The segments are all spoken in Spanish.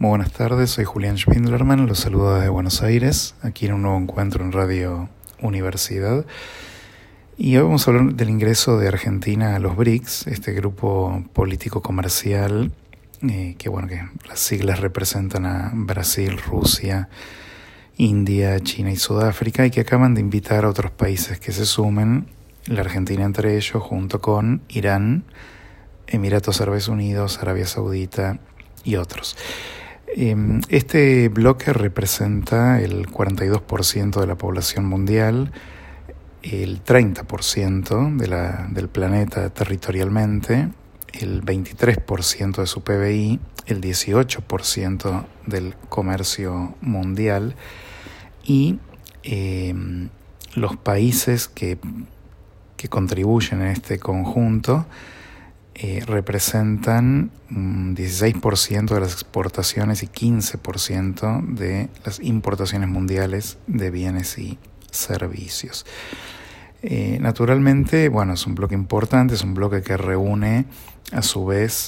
Muy buenas tardes, soy Julián Schwindlerman, los saludo desde Buenos Aires, aquí en un nuevo encuentro en Radio Universidad. Y hoy vamos a hablar del ingreso de Argentina a los BRICS, este grupo político-comercial, que las siglas representan a Brasil, Rusia, India, China y Sudáfrica, y que acaban de invitar a otros países que se sumen, la Argentina entre ellos, junto con Irán, Emiratos Árabes Unidos, Arabia Saudita y otros. Este bloque representa el 42% de la población mundial, el 30% del planeta territorialmente, el 23% de su PBI, el 18% del comercio mundial y los países que contribuyen en este conjunto representan 16% de las exportaciones y 15% de las importaciones mundiales de bienes y servicios. Naturalmente, es un bloque importante, es un bloque que reúne a su vez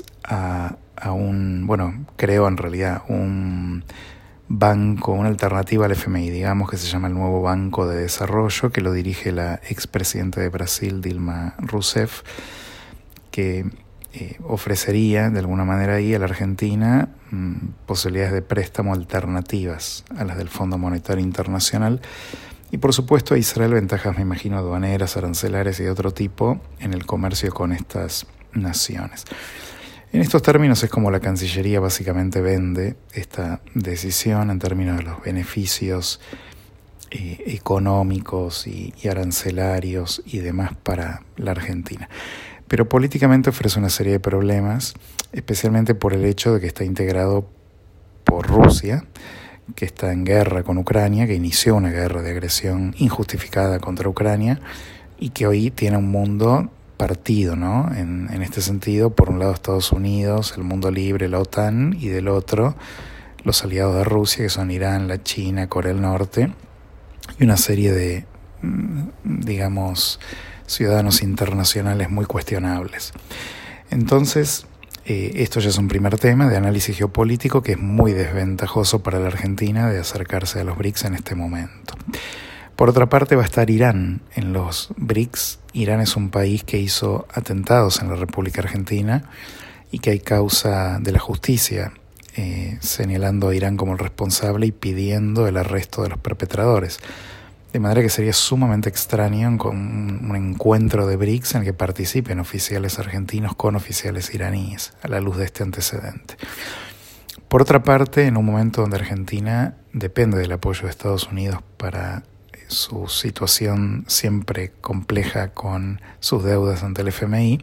un banco, una alternativa al FMI, digamos, que se llama el Nuevo Banco de Desarrollo, que lo dirige la expresidenta de Brasil, Dilma Rousseff, que ofrecería de alguna manera ahí a la Argentina posibilidades de préstamo alternativas a las del Fondo Monetario Internacional y por supuesto a Israel ventajas, me imagino, aduaneras, arancelares y de otro tipo en el comercio con estas naciones. En estos términos es como la Cancillería básicamente vende esta decisión en términos de los beneficios económicos y arancelarios y demás para la Argentina. Pero políticamente ofrece una serie de problemas, especialmente por el hecho de que está integrado por Rusia, que está en guerra con Ucrania, que inició una guerra de agresión injustificada contra Ucrania y que hoy tiene un mundo partido, ¿no? En este sentido, por un lado Estados Unidos, el mundo libre, la OTAN, y del otro los aliados de Rusia, que son Irán, la China, Corea del Norte, y una serie de, ciudadanos internacionales muy cuestionables. Entonces, esto ya es un primer tema de análisis geopolítico que es muy desventajoso para la Argentina de acercarse a los BRICS en este momento. Por otra parte va a estar Irán en los BRICS. Irán es un país que hizo atentados en la República Argentina y que hay causa de la justicia señalando a Irán como el responsable y pidiendo el arresto de los perpetradores. De manera que sería sumamente extraño un encuentro de BRICS en el que participen oficiales argentinos con oficiales iraníes, a la luz de este antecedente. Por otra parte, en un momento donde Argentina depende del apoyo de Estados Unidos para su situación siempre compleja con sus deudas ante el FMI,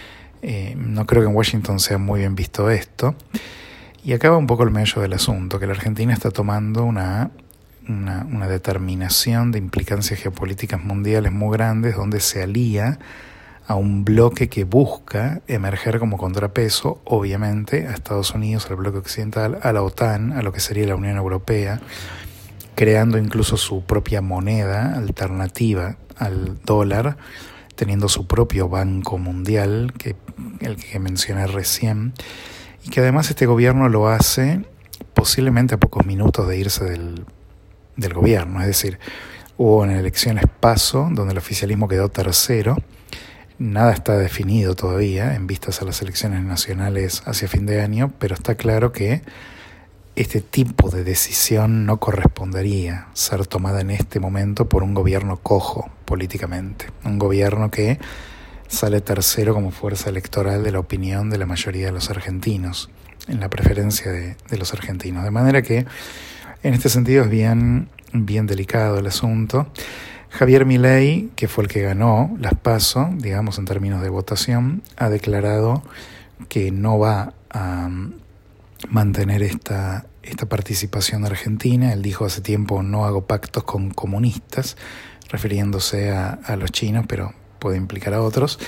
no creo que en Washington sea muy bien visto esto. Y acaba un poco el meollo del asunto, que la Argentina está tomando una determinación de implicancias geopolíticas mundiales muy grandes, donde se alía a un bloque que busca emerger como contrapeso, obviamente, a Estados Unidos, al bloque occidental, a la OTAN, a lo que sería la Unión Europea, creando incluso su propia moneda alternativa al dólar, teniendo su propio banco mundial, el que mencioné recién, y que además este gobierno lo hace posiblemente a pocos minutos de irse del gobierno, es decir, hubo en elecciones PASO, donde el oficialismo quedó tercero, nada está definido todavía en vistas a las elecciones nacionales hacia fin de año, pero está claro que este tipo de decisión no correspondería ser tomada en este momento por un gobierno cojo políticamente, un gobierno que sale tercero como fuerza electoral de la opinión de la mayoría de los argentinos, en la preferencia de los argentinos, de manera que en este sentido es bien delicado el asunto. Javier Milei, que fue el que ganó las PASO, digamos en términos de votación, ha declarado que no va a mantener esta participación argentina. Él dijo hace tiempo: no hago pactos con comunistas, refiriéndose a los chinos, pero puede implicar a otros.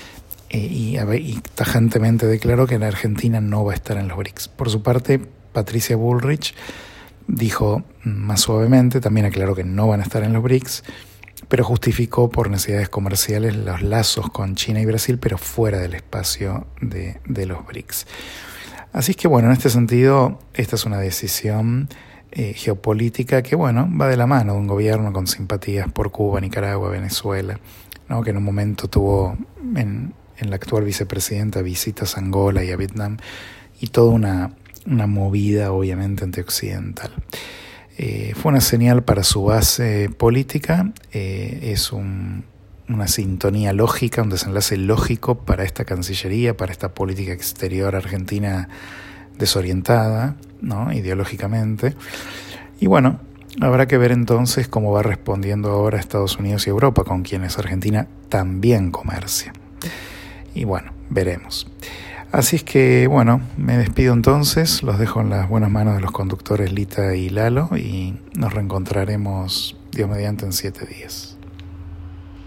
Y tajantemente declaró que la Argentina no va a estar en los BRICS. Por su parte, Patricia Bullrich dijo más suavemente, también aclaró que no van a estar en los BRICS, pero justificó por necesidades comerciales los lazos con China y Brasil, pero fuera del espacio de los BRICS. Así es que bueno, en este sentido, esta es una decisión geopolítica que bueno, va de la mano de un gobierno con simpatías por Cuba, Nicaragua, Venezuela, ¿no? Que en un momento tuvo en la actual vicepresidenta visitas a Angola y a Vietnam, y toda una movida obviamente antioccidental. Fue una señal para su base política, es una sintonía lógica, un desenlace lógico para esta Cancillería, para esta política exterior argentina desorientada, ¿no? Ideológicamente. Y bueno, habrá que ver entonces cómo va respondiendo ahora Estados Unidos y Europa, con quienes Argentina también comercia. Y bueno, veremos. Así es que, bueno, me despido entonces, los dejo en las buenas manos de los conductores Lita y Lalo y nos reencontraremos, Dios mediante, en 7 días.